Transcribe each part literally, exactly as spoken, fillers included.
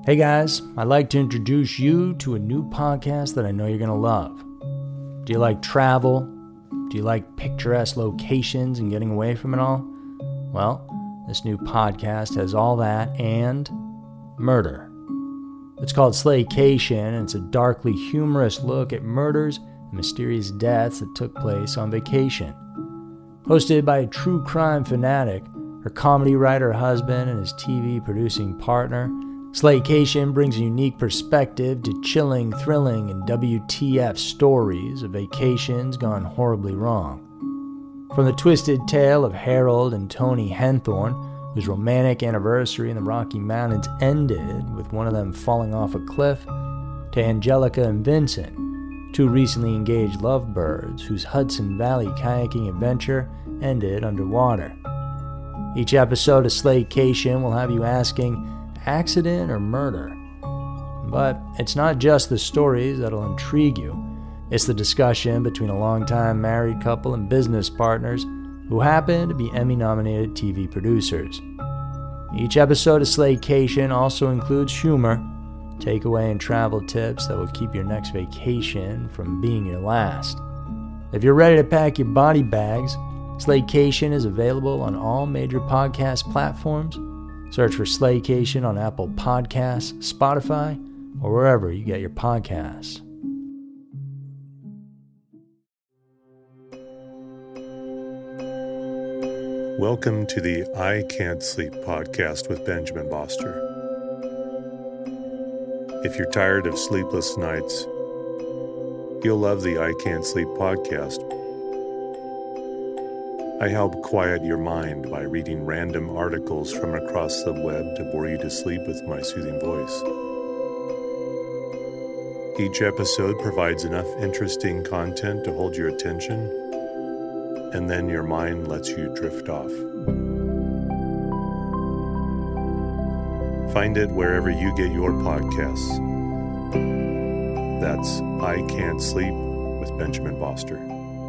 Hey guys, I'd like to introduce you to a new podcast that I know you're going to love. Do you like travel? Do you like picturesque locations and getting away from it all? Well, this new podcast has all that and murder. It's called Slaycation, and it's a darkly humorous look at murders and mysterious deaths that took place on vacation. Hosted by a true crime fanatic, her comedy writer husband, and his T V producing partner, Slaycation brings a unique perspective to chilling, thrilling, and W T F stories of vacations gone horribly wrong. From the twisted tale of Harold and Tony Henthorne, whose romantic anniversary in the Rocky Mountains ended with one of them falling off a cliff, to Angelica and Vincent, two recently engaged lovebirds whose Hudson Valley kayaking adventure ended underwater. Each episode of Slaycation will have you asking, accident or murder? But it's not just the stories that'll intrigue you. It's the discussion between a longtime married couple and business partners who happen to be Emmy-nominated T V producers. Each episode of Slaycation also includes humor, takeaway and travel tips that will keep your next vacation from being your last. If you're ready to pack your body bags, Slaycation is available on all major podcast platforms. Search for Slaycation on Apple Podcasts, Spotify, or wherever you get your podcasts. Welcome to the I Can't Sleep podcast with Benjamin Boster. If you're tired of sleepless nights, you'll love the I Can't Sleep podcast. I help quiet your mind by reading random articles from across the web to bore you to sleep with my soothing voice. Each episode provides enough interesting content to hold your attention, and then your mind lets you drift off. Find it wherever you get your podcasts. That's I Can't Sleep with Benjamin Boster.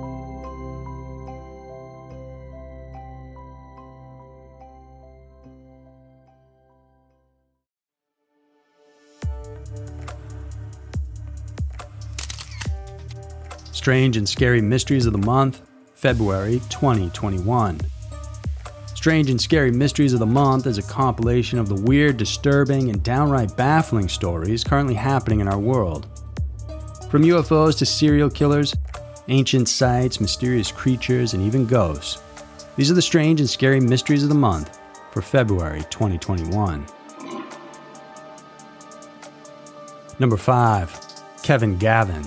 Strange and Scary Mysteries of the Month, February twenty twenty-one. Strange and Scary Mysteries of the Month is a compilation of the weird, disturbing, and downright baffling stories currently happening in our world. From U F Os to serial killers, ancient sites, mysterious creatures, and even ghosts. These are the Strange and Scary Mysteries of the Month for February twenty twenty-one. Number five. Kevin Gavin.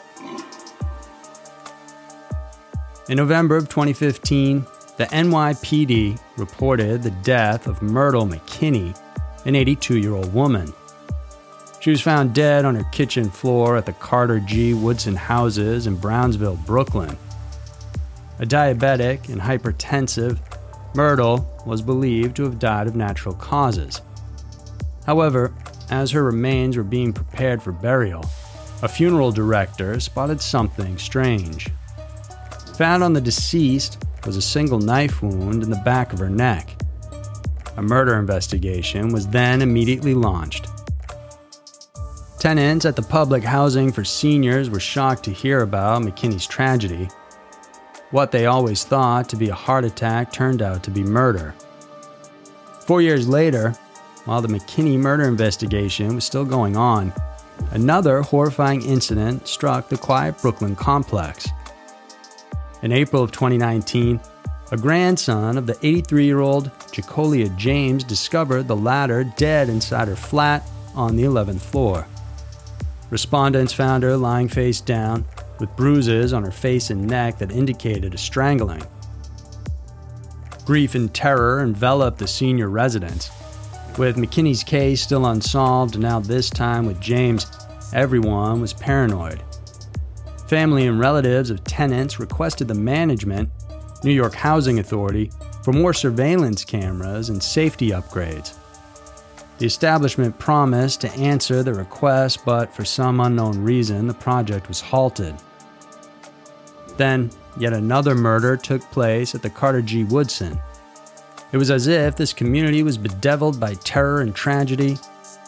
In November of twenty fifteen, the N Y P D reported the death of Myrtle McKinney, an eighty-two-year-old woman. She was found dead on her kitchen floor at the Carter G. Woodson houses in Brownsville, Brooklyn. A diabetic and hypertensive, Myrtle was believed to have died of natural causes. However, as her remains were being prepared for burial, a funeral director spotted something strange. Found on the deceased was a single knife wound in the back of her neck. A murder investigation was then immediately launched. Tenants at the public housing for seniors were shocked to hear about McKinney's tragedy. What they always thought to be a heart attack turned out to be murder. Four years later, while the McKinney murder investigation was still going on, another horrifying incident struck the quiet Brooklyn complex. In April of twenty nineteen, a grandson of the eighty-three-year-old Jacolia James discovered the latter dead inside her flat on the eleventh floor. Respondents found her lying face down, with bruises on her face and neck that indicated a strangling. Grief and terror enveloped the senior residence. With McKinney's case still unsolved, and now this time with James, everyone was paranoid. Family and relatives of tenants requested the management, New York Housing Authority, for more surveillance cameras and safety upgrades. The establishment promised to answer the request, but for some unknown reason, the project was halted. Then, yet another murder took place at the Carter G. Woodson. It was as if this community was bedeviled by terror and tragedy,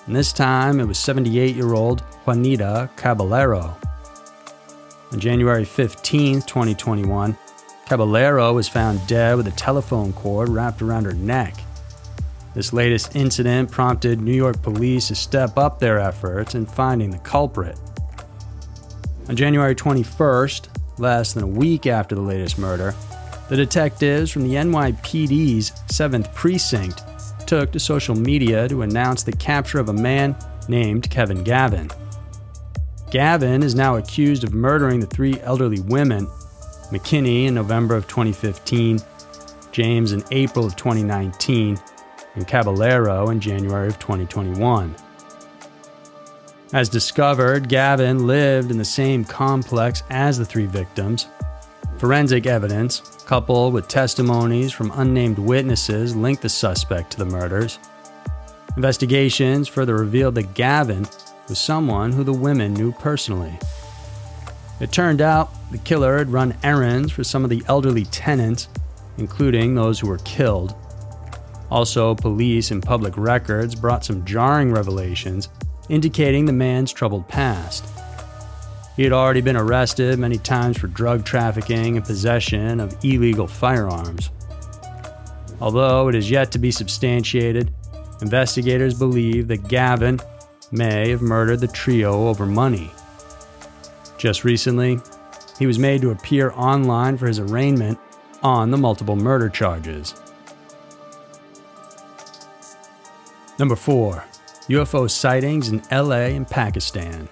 and this time it was seventy-eight-year-old Juanita Caballero. On January fifteenth, twenty twenty-one, Caballero was found dead with a telephone cord wrapped around her neck. This latest incident prompted New York police to step up their efforts in finding the culprit. On January twenty-first, less than a week after the latest murder, the detectives from the N Y P D's seventh Precinct took to social media to announce the capture of a man named Kevin Gavin. Gavin is now accused of murdering the three elderly women, McKinney in November of twenty fifteen, James in April of twenty nineteen, and Caballero in January of twenty twenty-one. As discovered, Gavin lived in the same complex as the three victims. Forensic evidence, coupled with testimonies from unnamed witnesses, linked the suspect to the murders. Investigations further revealed that Gavin was someone who the women knew personally. It turned out the killer had run errands for some of the elderly tenants, including those who were killed. Also, police and public records brought some jarring revelations indicating the man's troubled past. He had already been arrested many times for drug trafficking and possession of illegal firearms. Although it is yet to be substantiated, investigators believe that Gavin may have murdered the trio over money. Just recently, he was made to appear online for his arraignment on the multiple murder charges. Number four. U F O sightings in L A and Pakistan.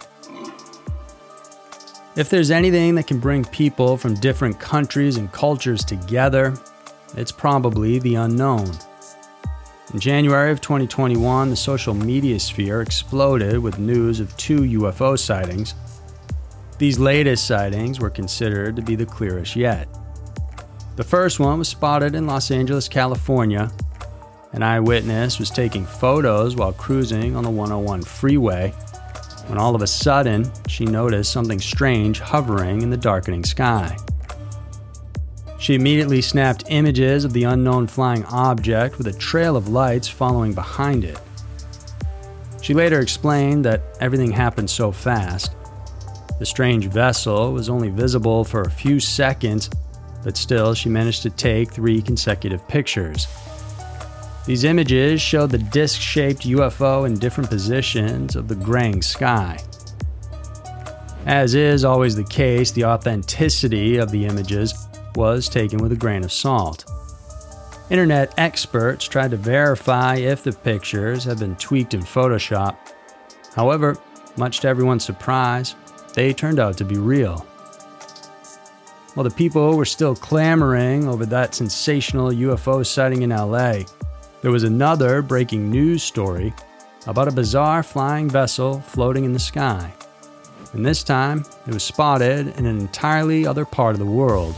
If there's anything that can bring people from different countries and cultures together, it's probably the unknown. In January of twenty twenty-one, the social media sphere exploded with news of two U F O sightings. These latest sightings were considered to be the clearest yet. The first one was spotted in Los Angeles, California. An eyewitness was taking photos while cruising on the one oh one freeway, when all of a sudden, she noticed something strange hovering in the darkening sky. She immediately snapped images of the unknown flying object with a trail of lights following behind it. She later explained that everything happened so fast. The strange vessel was only visible for a few seconds, but still she managed to take three consecutive pictures. These images showed the disc-shaped U F O in different positions of the graying sky. As is always the case, the authenticity of the images was taken with a grain of salt. Internet experts tried to verify if the pictures had been tweaked in Photoshop. However, much to everyone's surprise, they turned out to be real. While the people were still clamoring over that sensational U F O sighting in L A, there was another breaking news story about a bizarre flying vessel floating in the sky. And this time, it was spotted in an entirely other part of the world.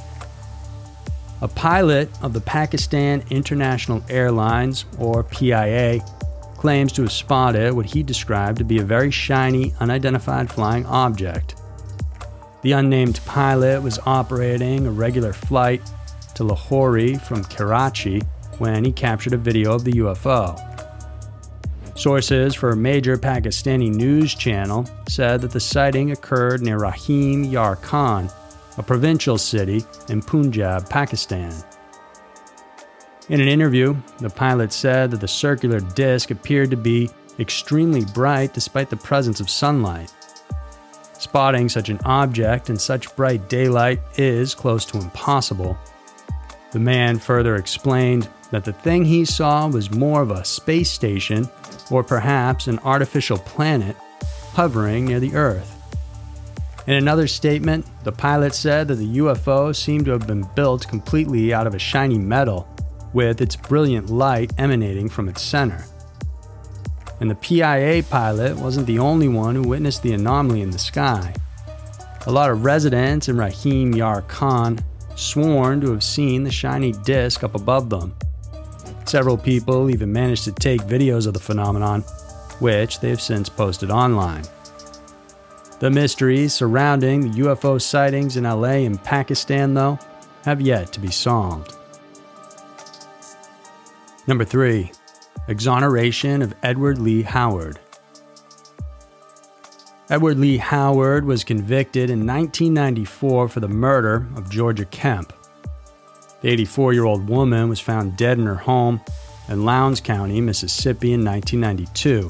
A pilot of the Pakistan International Airlines, or P I A, claims to have spotted what he described to be a very shiny, unidentified flying object. The unnamed pilot was operating a regular flight to Lahore from Karachi when he captured a video of the U F O. Sources for a major Pakistani news channel said that the sighting occurred near Rahim Yar Khan, a provincial city in Punjab, Pakistan. In an interview, the pilot said that the circular disc appeared to be extremely bright despite the presence of sunlight. Spotting such an object in such bright daylight is close to impossible. The man further explained that the thing he saw was more of a space station or perhaps an artificial planet hovering near the Earth. In another statement, the pilot said that the U F O seemed to have been built completely out of a shiny metal, with its brilliant light emanating from its center. And the P I A pilot wasn't the only one who witnessed the anomaly in the sky. A lot of residents in Rahim Yar Khan sworn to have seen the shiny disc up above them. Several people even managed to take videos of the phenomenon, which they have since posted online. The mysteries surrounding the U F O sightings in L A and Pakistan, though, have yet to be solved. Number three. Exoneration of Edward Lee Howard. Edward Lee Howard was convicted in nineteen ninety-four for the murder of Georgia Kemp. The eighty-four-year-old woman was found dead in her home in Lowndes County, Mississippi in nineteen ninety-two.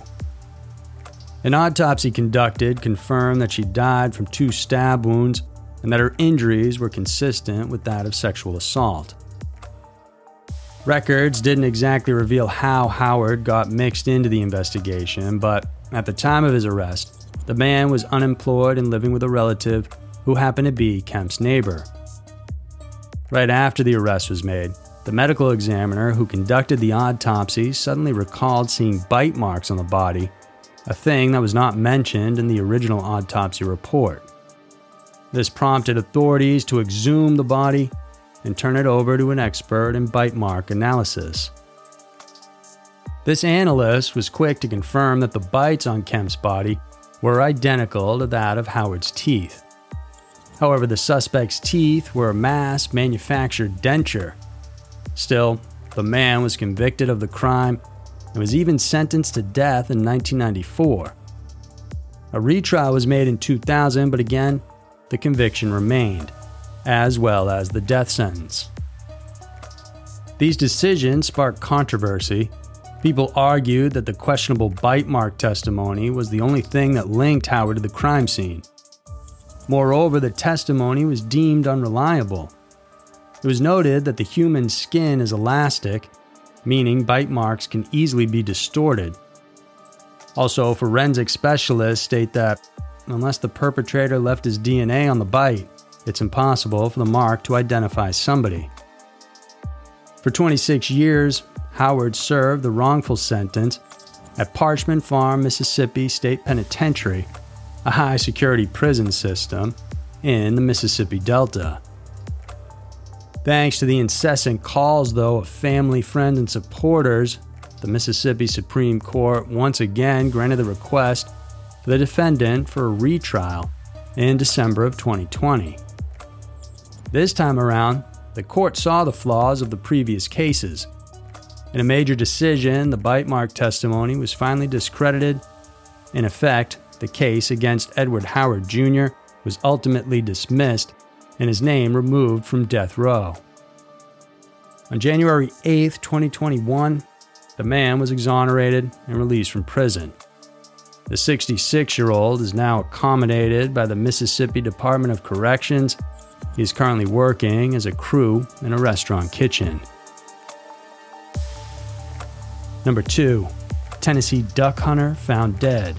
An autopsy conducted confirmed that she died from two stab wounds and that her injuries were consistent with that of sexual assault. Records didn't exactly reveal how Howard got mixed into the investigation, but at the time of his arrest, the man was unemployed and living with a relative who happened to be Kemp's neighbor. Right after the arrest was made, the medical examiner who conducted the autopsy suddenly recalled seeing bite marks on the body, a thing that was not mentioned in the original autopsy report. This prompted authorities to exhume the body and turn it over to an expert in bite mark analysis. This analyst was quick to confirm that the bites on Kemp's body were identical to that of Howard's teeth. However, the suspect's teeth were a mass-manufactured denture. Still, the man was convicted of the crime and was even sentenced to death in nineteen ninety-four. A retrial was made in two thousand, but again, the conviction remained, as well as the death sentence. These decisions sparked controversy. People argued that the questionable bite mark testimony was the only thing that linked Howard to the crime scene. Moreover, the testimony was deemed unreliable. It was noted that the human skin is elastic, meaning bite marks can easily be distorted. Also, forensic specialists state that unless the perpetrator left his D N A on the bite, it's impossible for the mark to identify somebody. For twenty-six years, Howard served the wrongful sentence at Parchman Farm, Mississippi State Penitentiary, a high-security prison system in the Mississippi Delta. Thanks to the incessant calls, though, of family, friends, and supporters, the Mississippi Supreme Court once again granted the request for the defendant for a retrial in December of twenty twenty. This time around, the court saw the flaws of the previous cases. In a major decision, the bite mark testimony was finally discredited. In effect, the case against Edward Howard Junior was ultimately dismissed and his name removed from death row. On January eighth, twenty twenty-one, the man was exonerated and released from prison. The sixty-six-year-old is now accommodated by the Mississippi Department of Corrections. He is currently working as a crew in a restaurant kitchen. Number two, Tennessee duck hunter found dead.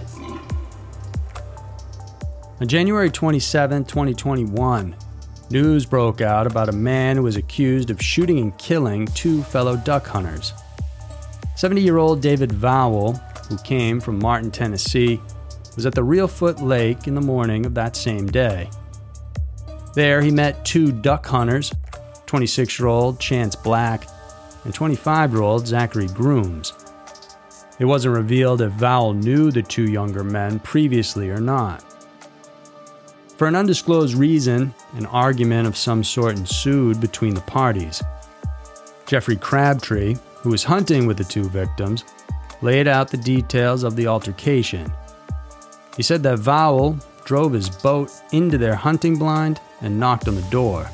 On January twenty-seventh, twenty twenty-one, news broke out about a man who was accused of shooting and killing two fellow duck hunters. seventy-year-old David Vowell, who came from Martin, Tennessee, was at the Reelfoot Lake in the morning of that same day. There, he met two duck hunters, twenty-six-year-old Chance Black and twenty-five-year-old Zachary Grooms. It wasn't revealed if Vowell knew the two younger men previously or not. For an undisclosed reason, an argument of some sort ensued between the parties. Jeffrey Crabtree, who was hunting with the two victims, laid out the details of the altercation. He said that Vowell drove his boat into their hunting blind and knocked on the door.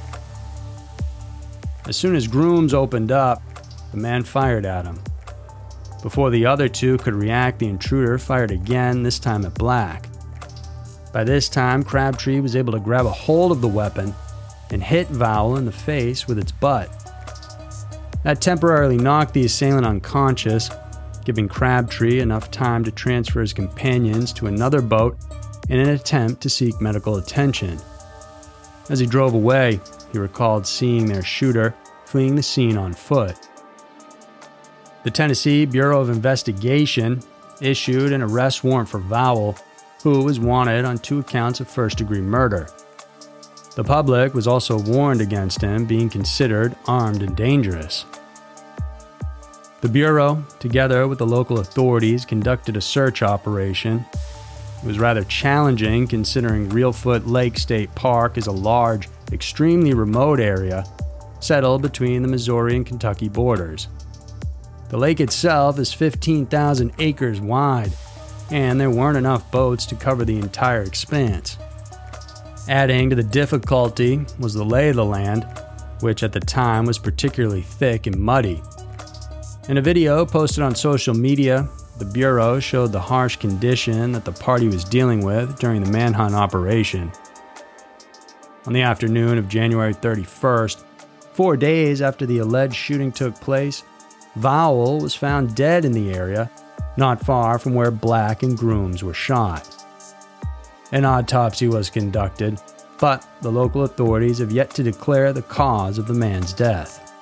As soon as Grooms opened up, the man fired at him. Before the other two could react, the intruder fired again, this time at Black. By this time, Crabtree was able to grab a hold of the weapon and hit Vowell in the face with its butt. That temporarily knocked the assailant unconscious, giving Crabtree enough time to transfer his companions to another boat in an attempt to seek medical attention. As he drove away, he recalled seeing their shooter fleeing the scene on foot. The Tennessee Bureau of Investigation issued an arrest warrant for Vowell, who was wanted on two counts of first-degree murder. The public was also warned against him being considered armed and dangerous. The Bureau, together with the local authorities, conducted a search operation. It was rather challenging considering Reelfoot Lake State Park is a large, extremely remote area settled between the Missouri and Kentucky borders. The lake itself is fifteen thousand acres wide, and there weren't enough boats to cover the entire expanse. Adding to the difficulty was the lay of the land, which at the time was particularly thick and muddy. In a video posted on social media, the Bureau showed the harsh condition that the party was dealing with during the manhunt operation. On the afternoon of January thirty-first, four days after the alleged shooting took place, Vowell was found dead in the area, not far from where Black and Grooms were shot. An autopsy was conducted, but the local authorities have yet to declare the cause of the man's death.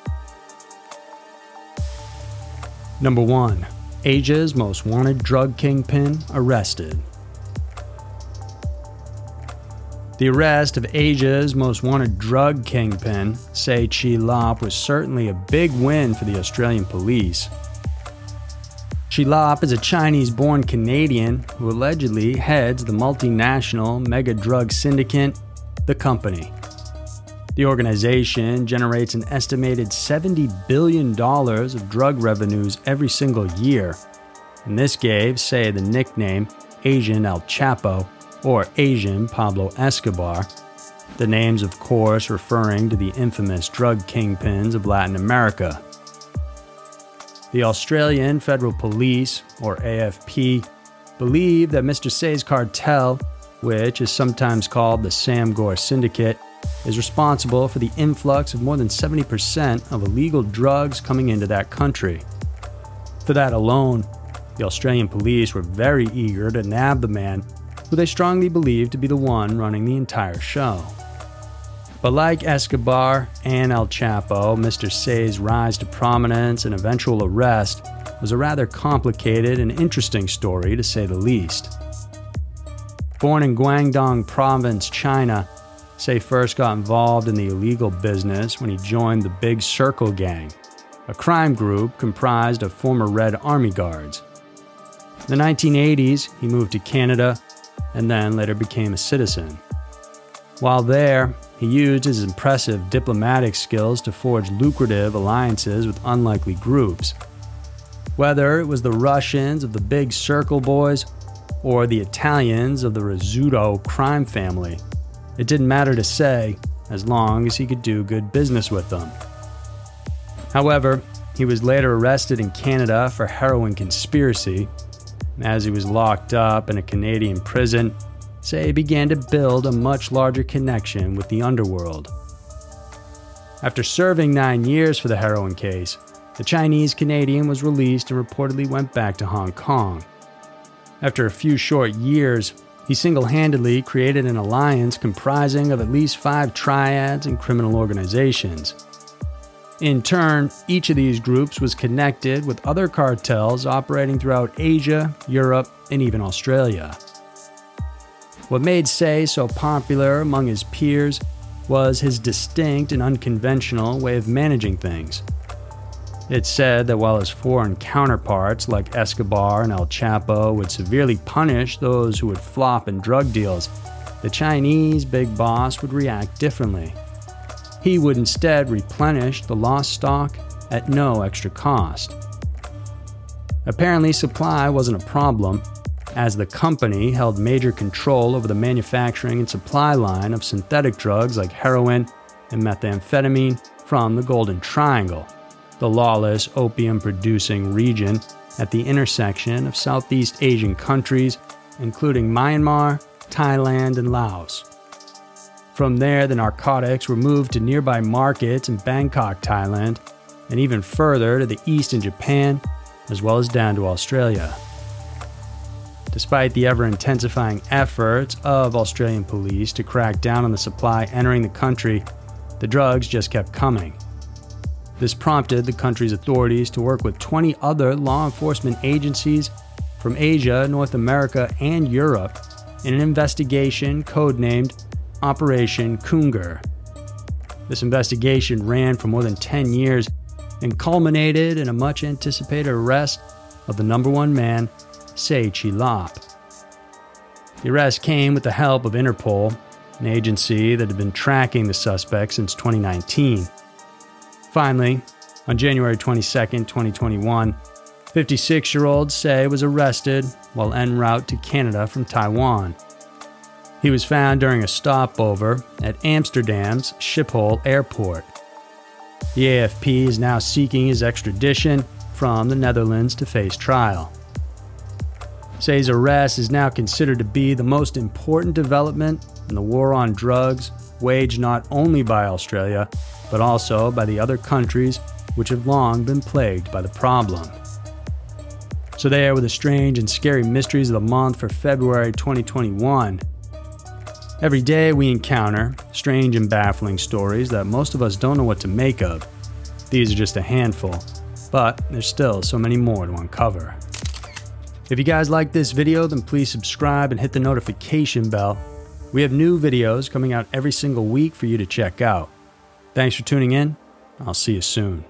Number one. Asia's most wanted drug kingpin arrested. The arrest of Asia's most wanted drug kingpin, Say Chi Lop, was certainly a big win for the Australian police. Chi Lop is a Chinese-born Canadian who allegedly heads the multinational mega-drug syndicate, The Company. The organization generates an estimated seventy billion dollars of drug revenues every single year, and this gave Say the nickname Asian El Chapo, or Asian Pablo Escobar, the names of course referring to the infamous drug kingpins of Latin America. The Australian Federal Police, or A F P, believe that Mister Say's cartel, which is sometimes called the Sam Gore Syndicate, is responsible for the influx of more than seventy percent of illegal drugs coming into that country. For that alone, the Australian police were very eager to nab the man, who they strongly believed to be the one running the entire show. But like Escobar and El Chapo, Mister Say's rise to prominence and eventual arrest was a rather complicated and interesting story, to say the least. Born in Guangdong Province, China, Say first got involved in the illegal business when he joined the Big Circle Gang, a crime group comprised of former Red Army guards. In the nineteen eighties, he moved to Canada and then later became a citizen. While there, he used his impressive diplomatic skills to forge lucrative alliances with unlikely groups. Whether it was the Russians of the Big Circle Boys or the Italians of the Rizzuto crime family, it didn't matter to Say, as long as he could do good business with them. However, he was later arrested in Canada for heroin conspiracy. As he was locked up in a Canadian prison, Say began to build a much larger connection with the underworld. After serving nine years for the heroin case, the Chinese Canadian was released and reportedly went back to Hong Kong. After a few short years, he single-handedly created an alliance comprising of at least five triads and criminal organizations. In turn, each of these groups was connected with other cartels operating throughout Asia, Europe, and even Australia. What made Say so popular among his peers was his distinct and unconventional way of managing things. It's said that while his foreign counterparts like Escobar and El Chapo would severely punish those who would flop in drug deals, the Chinese big boss would react differently. He would instead replenish the lost stock at no extra cost. Apparently, supply wasn't a problem, as the company held major control over the manufacturing and supply line of synthetic drugs like heroin and methamphetamine from the Golden Triangle, the lawless opium-producing region at the intersection of Southeast Asian countries, including Myanmar, Thailand, and Laos. From there, the narcotics were moved to nearby markets in Bangkok, Thailand, and even further to the east in Japan, as well as down to Australia. Despite the ever-intensifying efforts of Australian police to crack down on the supply entering the country, the drugs just kept coming. This prompted the country's authorities to work with twenty other law enforcement agencies from Asia, North America, and Europe in an investigation codenamed Operation Kungur. This investigation ran for more than ten years and culminated in a much-anticipated arrest of the number one man, Say Chi Lop. The arrest came with the help of Interpol, an agency that had been tracking the suspect since twenty nineteen. Finally, On January twenty-second, twenty twenty-one, fifty-six-year-old Say was arrested while en route to Canada from Taiwan. He was found during a stopover at Amsterdam's Schiphol Airport. The A F P is now seeking his extradition from the Netherlands to face trial. Say's arrest is now considered to be the most important development in the war on drugs waged not only by Australia, but also by the other countries which have long been plagued by the problem. So there were the strange and scary mysteries of the month for February twenty twenty-one. Every day we encounter strange and baffling stories that most of us don't know what to make of. These are just a handful, but there's still so many more to uncover. If you guys like this video, then please subscribe and hit the notification bell. We have new videos coming out every single week for you to check out. Thanks for tuning in. I'll see you soon.